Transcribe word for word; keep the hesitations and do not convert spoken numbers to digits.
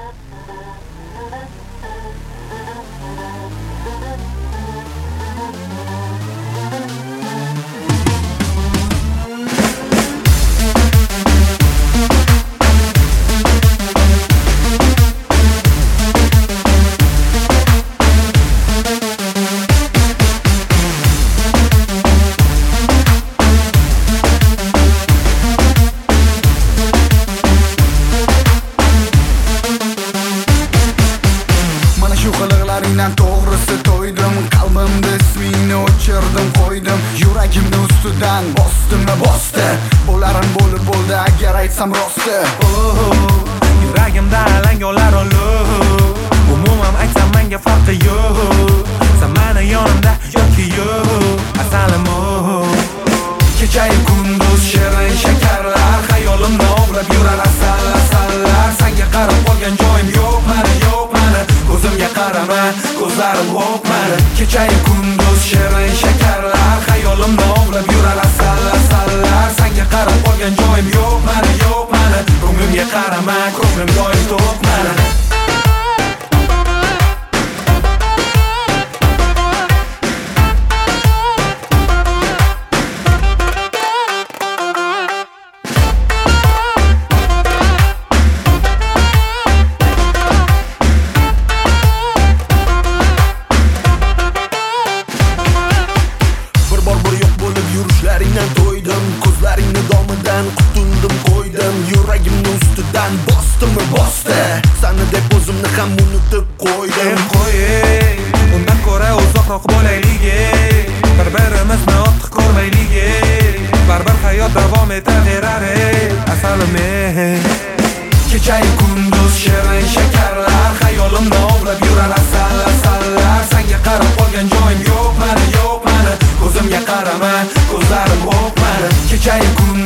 Qilig'laringdan to'g'risi to'ydim, qalbimda ismingni o'chirdim qo'ydim, yuragimni ustidan bosdim va bosdi, bo'larim bo'lib bo'ldi agar aytsam rosti. Yuragimda alangolar olib, umuman aytsam menga farqi yo'q, sen meni yonimda yoki yo'q, asalim o. Kechayu kunduz shirin shakarlar, xayolimni o'g'rab yurar asal asallar. Senga qarab qolgan joyim yo'q meni, yo'q meni, ko'zimga qarama, ko'zlarim o'q meni. Kechayu kunduz shirin shakarlar, xayolimni o'g'rab yurar asal asallar. Senga qarab qolgan joyim yo'q meni, yo'q meni, ko'nglimga qarama, ko'nglim doim to'q meni. Yurishlaringdan to'ydim, ko'zlaringni domidan qutuldim qo'ydim, yuragimni ustidan bosdim va bosdi, seni deb o'zimni ham unutib qo'ydim. Qo'y, undan ko'ra uzoqroq bo'laylik, bir-birimizni ortiq ko'rmaylik, baribir hayot davom etaverar, asalim. Kechayu kunduz shirin shakarlar, xayolimni o'g'rab yurar asal asallar. Senga qarab qolgan joyim yo'q meni, yo'q meni, ko'zimga qarama, ko'zlarim o'q meni. Kechayu kunduz